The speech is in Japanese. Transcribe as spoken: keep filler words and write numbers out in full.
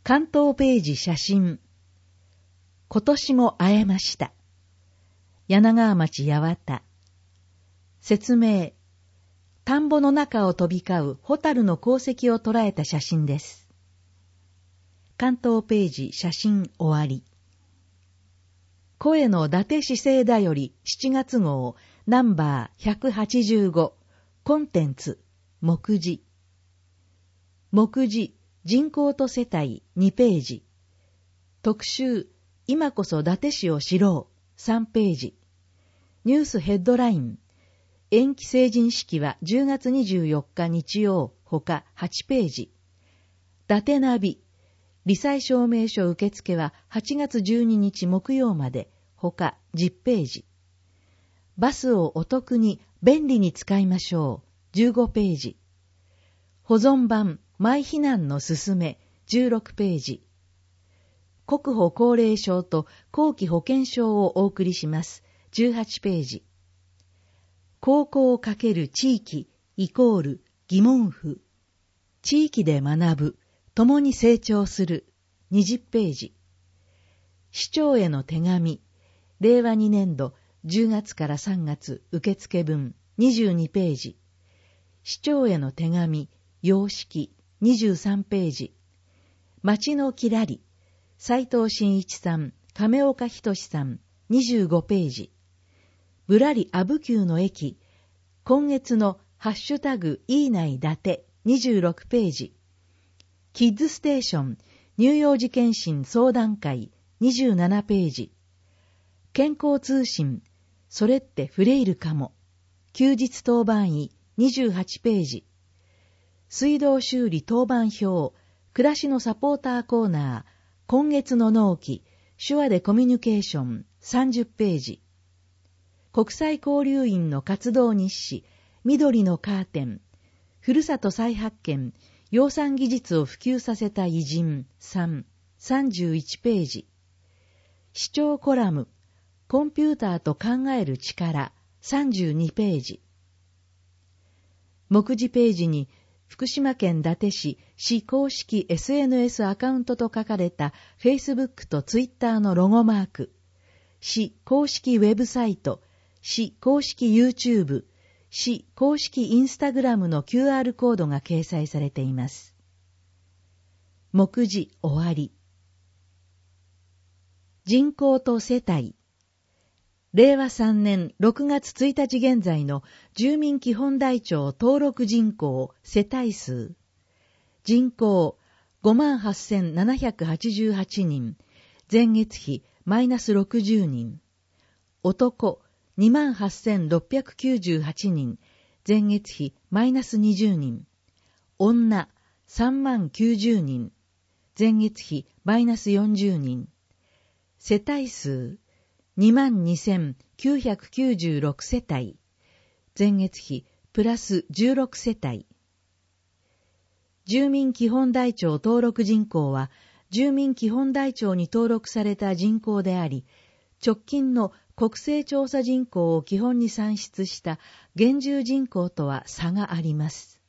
関東ページ写真。今年も会えました。柳川町八幡。説明。田んぼの中を飛び交うホタルの航跡を捉えた写真です。関東ページ写真終わり。声の伊達市政だよりしちがつ号ナンバーひゃくはちじゅうごコンテンツ目次。目次人口と世帯にページ。特集今こそ伊達市を知ろうさんページ。ニュースヘッドライン延期成人式はじゅうがつにじゅうよっか日曜ほかはちページ。伊達ナビ罹災証明書受付ははちがつじゅうににち木曜までほかじゅっページ。バスをお得に便利に使いましょうじゅうごページ。保存版マイ避難のすすめじゅうろくページ。国保高齢証と後期保険証をお送りしますじゅうはちページ。高校をかける地域イコール疑問符。地域で学ぶ、共に成長するにじゅっページ。市長への手紙、れいわにねんどじゅうがつからさんがつ受付分にじゅうにページ。市長への手紙、様式にじゅうさんページ。町のきらり、斉藤真一さん、亀岡仁さんにじゅうごページ。ぶらり阿武急の駅、今月のハッシュタグいいない伊達にじゅうろくページ。キッズステーション乳幼児健診相談会にじゅうななページ。健康通信それってフレイルかも休日当番医にじゅうはちページ。水道修理当番表暮らしのサポーターコーナー今月の納期手話でコミュニケーションさんじゅっページ。国際交流員の活動日誌緑のカーテンふるさと再発見養蚕技術を普及させた偉人さん、さんじゅういちページ。市長コラムコンピューターと考える力さんじゅうにページ。目次ページに福島県伊達市市公式 エスエヌエス アカウントと書かれた Facebook と Twitter のロゴマーク、市公式ウェブサイト、市公式 YouTube、市公式 Instagram の キューアール コードが掲載されています。目次終わり。人口と世帯。れいわさんねんろくがつついたち現在の住民基本台帳登録人口世帯数。人口 ごまんはっせんななひゃくはちじゅうはちにん。前月比マイナスろくじゅうにん。男 にまんはっせんろっぴゃくきゅうじゅうはちにん。前月比マイナスにじゅうにん。女さんまんきゅうじゅうにん。前月比マイナスよんじゅうにん。世帯数にまんにせんきゅうひゃくきゅうじゅうろく世帯。前月比プラスじゅうろく世帯。住民基本台帳登録人口は住民基本台帳に登録された人口であり、直近の国勢調査人口を基本に算出した現住人口とは差があります。